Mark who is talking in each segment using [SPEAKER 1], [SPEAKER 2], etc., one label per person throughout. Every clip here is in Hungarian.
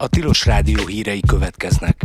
[SPEAKER 1] A Tilos Rádió hírei következnek.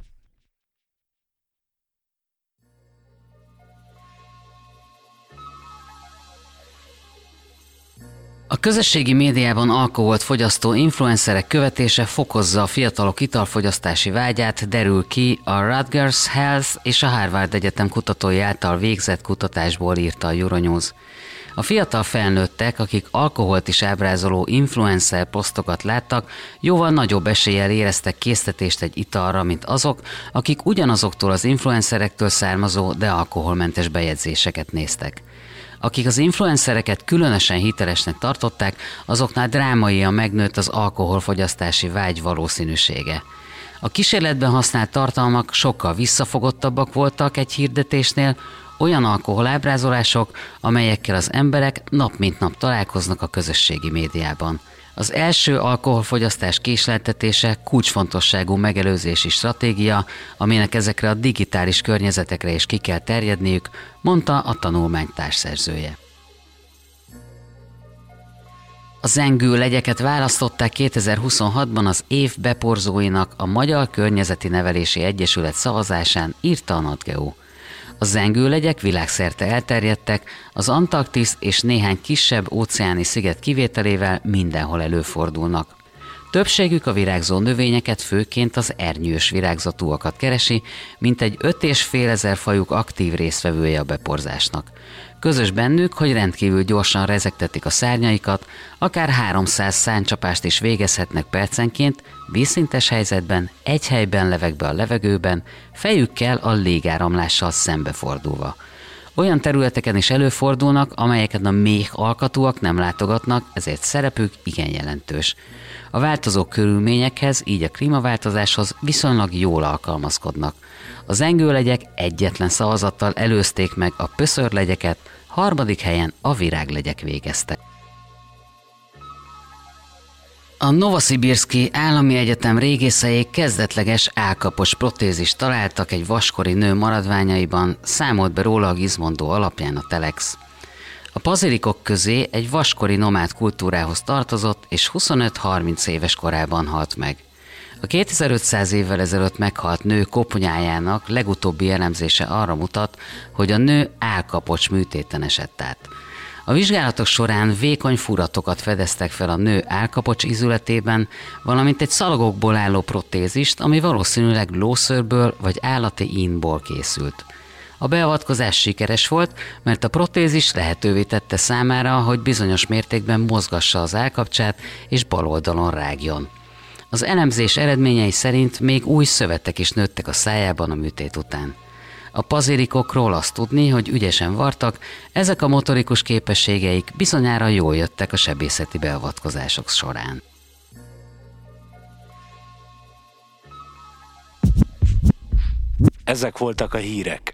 [SPEAKER 2] A közösségi médiában alkoholt fogyasztó influencerek követése fokozza a fiatalok italfogyasztási vágyát, derül ki a Rutgers Health és a Harvard Egyetem kutatói által végzett kutatásból, írta a Euronews. A fiatal felnőttek, akik alkoholt is ábrázoló influencer posztokat láttak, jóval nagyobb eséllyel éreztek késztetést egy italra, mint azok, akik ugyanazoktól az influencerektől származó, de alkoholmentes bejegyzéseket néztek. Akik az influencereket különösen hitelesnek tartották, azoknál drámaian megnőtt az alkoholfogyasztási vágy valószínűsége. A kísérletben használt tartalmak sokkal visszafogottabbak voltak egy hirdetésnél, olyan alkoholábrázolások, amelyekkel az emberek nap mint nap találkoznak a közösségi médiában. Az első alkoholfogyasztás késleltetése kulcsfontosságú megelőzési stratégia, aminek ezekre a digitális környezetekre is ki kell terjedniük, mondta a tanulmány társszerzője. A zengő legyeket választották 2026-ban az év beporzóinak a Magyar Környezeti Nevelési Egyesület szavazásán, írta a NatGeo. A zengőlegyek világszerte elterjedtek, az Antarktisz és néhány kisebb óceáni sziget kivételével mindenhol előfordulnak. Többségük a virágzó növényeket, főként az ernyős virágzatúakat keresi, mintegy 5500 fajuk aktív résztvevője a beporzásnak. Közös bennük, hogy rendkívül gyorsan rezegtetik a szárnyaikat, akár 300 száncsapást is végezhetnek percenként, vízszintes helyzetben, egy helyben levegve a levegőben, fejükkel a légáramlással szembefordulva. Olyan területeken is előfordulnak, amelyeket a méh alkatúak nem látogatnak, ezért szerepük igen jelentős. A változó körülményekhez, így a klímaváltozáshoz viszonylag jól alkalmazkodnak. A zengőlegyek egyetlen szavazattal előzték meg a pöszörlegyeket, harmadik helyen a viráglegyek végeztek. A Novosibirszki Állami Egyetem régészei kezdetleges állkapocs protézist találtak egy vaskori nő maradványaiban, számolt be róla a Gizmondo alapján a Telex. A pazirikok közé egy vaskori nomád kultúrához tartozott, és 25-30 éves korában halt meg. A 2500 évvel ezelőtt meghalt nő koponyájának legutóbbi elemzése arra mutat, hogy a nő állkapocs műtéten esett át. A vizsgálatok során vékony furatokat fedeztek fel a nő állkapocs ízületében, valamint egy szalagokból álló protézist, ami valószínűleg lószőrből vagy állati ínból készült. A beavatkozás sikeres volt, mert a protézis lehetővé tette számára, hogy bizonyos mértékben mozgassa az állkapcsát és bal oldalon rágjon. Az elemzés eredményei szerint még új szövetek is nőttek a szájában a műtét után. A pazirikokról azt tudni, hogy ügyesen vartak, ezek a motorikus képességeik bizonyára jól jöttek a sebészeti beavatkozások során.
[SPEAKER 1] Ezek voltak a hírek.